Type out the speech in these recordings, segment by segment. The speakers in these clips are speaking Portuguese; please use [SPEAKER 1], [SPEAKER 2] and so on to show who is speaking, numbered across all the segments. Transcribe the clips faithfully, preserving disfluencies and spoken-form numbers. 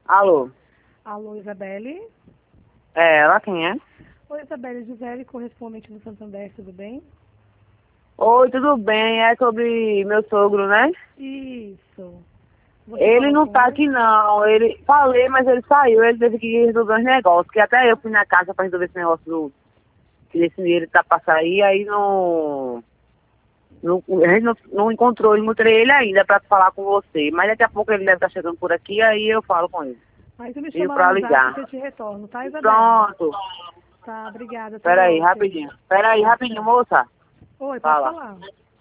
[SPEAKER 1] Alô?
[SPEAKER 2] Alô, Isabelle?
[SPEAKER 1] É, ela quem é?
[SPEAKER 2] Oi, Isabelle, Gisele, correspondente do Santander, tudo bem?
[SPEAKER 1] Oi, tudo bem? É sobre meu sogro, né?
[SPEAKER 2] Isso. Você
[SPEAKER 1] Ele
[SPEAKER 2] falou
[SPEAKER 1] não
[SPEAKER 2] com
[SPEAKER 1] tá
[SPEAKER 2] ele?
[SPEAKER 1] aqui não. Ele falei, mas ele saiu, ele teve que resolver uns negócios, que até eu fui na casa pra resolver esse negócio do que esse dinheiro tá pra sair, aí não. não a gente não, não encontrou, eu encontrei ele ainda pra falar com você. Mas daqui a pouco ele deve estar chegando por aqui, aí eu falo com ele.
[SPEAKER 2] Aí tu me
[SPEAKER 1] E
[SPEAKER 2] chama lá
[SPEAKER 1] pra
[SPEAKER 2] no zap
[SPEAKER 1] ligar.
[SPEAKER 2] que eu te retorno, tá, Isabelle?
[SPEAKER 1] Pronto.
[SPEAKER 2] Tá, obrigada, até
[SPEAKER 1] Peraí,
[SPEAKER 2] logo, querida.
[SPEAKER 1] rapidinho. Peraí,
[SPEAKER 2] Tá,
[SPEAKER 1] rapidinho,
[SPEAKER 2] certo.
[SPEAKER 1] moça.
[SPEAKER 2] Oi, pode
[SPEAKER 1] Fala.
[SPEAKER 2] falar.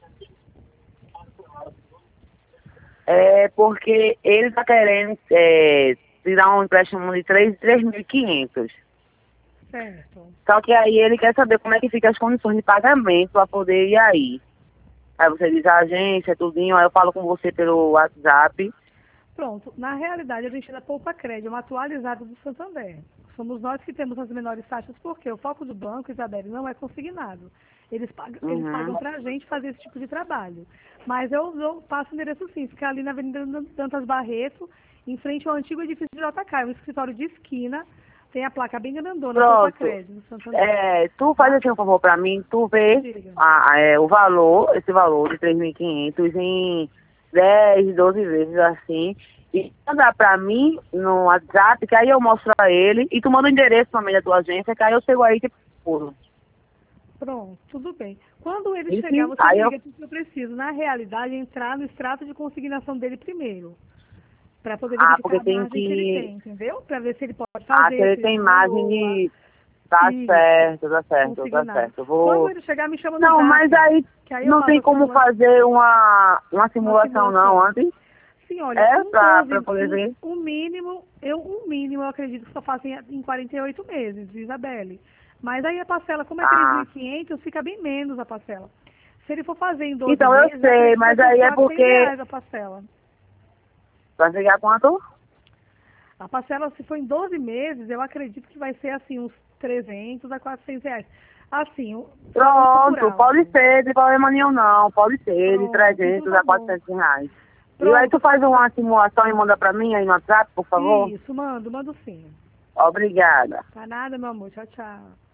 [SPEAKER 1] É porque ele tá querendo é, tirar um empréstimo de três mil e quinhentos.
[SPEAKER 2] Certo.
[SPEAKER 1] Só que aí ele quer saber como é que fica as condições de pagamento para poder ir aí. Aí você diz a agência, tudinho, aí eu falo com você pelo WhatsApp.
[SPEAKER 2] Pronto, na realidade a gente ainda poupa crédito, é uma atualizada do Santander. Somos nós que temos as menores taxas, porque o foco do banco, Isabelle, não é consignado. Eles pagam, eles
[SPEAKER 1] Uhum.
[SPEAKER 2] pagam pra gente fazer esse tipo de trabalho. Mas eu, eu passo o endereço sim, fica ali na Avenida Dantas Barreto, em frente ao antigo edifício de J K, é um escritório de esquina, tem a placa bem grandona, poupa
[SPEAKER 1] Pronto.
[SPEAKER 2] crédito do Santander.
[SPEAKER 1] É, tu faz
[SPEAKER 2] Tá?
[SPEAKER 1] assim um favor para mim, tu vê
[SPEAKER 2] Diga.
[SPEAKER 1] a, é, o valor, esse valor de três mil e quinhentos em dez, doze vezes assim, e mandar para mim no WhatsApp, que aí eu mostro a ele, e tu manda o endereço também da tua agência, que aí eu chego aí e te procuro.
[SPEAKER 2] Pronto, tudo bem. Quando ele
[SPEAKER 1] E
[SPEAKER 2] chegar,
[SPEAKER 1] sim,
[SPEAKER 2] você me
[SPEAKER 1] aí eu...
[SPEAKER 2] liga, porque eu preciso, na realidade, entrar no extrato de consignação dele primeiro. Para poder
[SPEAKER 1] Ah,
[SPEAKER 2] verificar
[SPEAKER 1] porque
[SPEAKER 2] a
[SPEAKER 1] tem
[SPEAKER 2] margem que ele
[SPEAKER 1] que...
[SPEAKER 2] tem, entendeu? Para ver se ele pode
[SPEAKER 1] Ah, que
[SPEAKER 2] fazer,
[SPEAKER 1] ele
[SPEAKER 2] se ele
[SPEAKER 1] tem
[SPEAKER 2] tem
[SPEAKER 1] margem
[SPEAKER 2] valor,
[SPEAKER 1] de... Tá
[SPEAKER 2] isso,
[SPEAKER 1] certo, tá certo, tá
[SPEAKER 2] consignado.
[SPEAKER 1] certo. Eu
[SPEAKER 2] Quando
[SPEAKER 1] vou...
[SPEAKER 2] ele chegar, me chama no
[SPEAKER 1] Não, mas
[SPEAKER 2] zap,
[SPEAKER 1] aí
[SPEAKER 2] que aí eu
[SPEAKER 1] não
[SPEAKER 2] faço
[SPEAKER 1] tem
[SPEAKER 2] a
[SPEAKER 1] como
[SPEAKER 2] simulação.
[SPEAKER 1] fazer uma, uma
[SPEAKER 2] Uma
[SPEAKER 1] simulação não
[SPEAKER 2] simulação.
[SPEAKER 1] antes?
[SPEAKER 2] Sim, olha,
[SPEAKER 1] É,
[SPEAKER 2] um
[SPEAKER 1] pra, pra
[SPEAKER 2] doze,
[SPEAKER 1] poder
[SPEAKER 2] um,
[SPEAKER 1] ver?
[SPEAKER 2] um mínimo, eu um mínimo eu acredito que só faço em, em quarenta e oito meses, Isabelle. Mas aí a parcela, como é três mil e
[SPEAKER 1] Ah,
[SPEAKER 2] quinhentos, fica bem menos a parcela. Se ele for fazer em doze
[SPEAKER 1] então eu
[SPEAKER 2] meses, eu
[SPEAKER 1] sei,
[SPEAKER 2] acredito que vai
[SPEAKER 1] mas
[SPEAKER 2] ser uns
[SPEAKER 1] aí é
[SPEAKER 2] quatrocentos
[SPEAKER 1] porque...
[SPEAKER 2] reais a parcela.
[SPEAKER 1] Vai chegar quanto?
[SPEAKER 2] A parcela, se for em doze meses, eu acredito que vai ser assim, uns trezentos a quatrocentos reais. Assim, o- falando por
[SPEAKER 1] Pronto, pode
[SPEAKER 2] alto.
[SPEAKER 1] ser, de problema nenhum não, pode ser, de
[SPEAKER 2] Pronto, então
[SPEAKER 1] trezentos
[SPEAKER 2] tá
[SPEAKER 1] a
[SPEAKER 2] bom.
[SPEAKER 1] quatrocentos reais. E aí tu
[SPEAKER 2] Pronto,
[SPEAKER 1] faz
[SPEAKER 2] pode ser.
[SPEAKER 1] uma simulação e manda pra mim aí no WhatsApp, por favor?
[SPEAKER 2] Isso, mando, mando sim.
[SPEAKER 1] Obrigada.
[SPEAKER 2] Tá nada, meu amor. Tchau, tchau.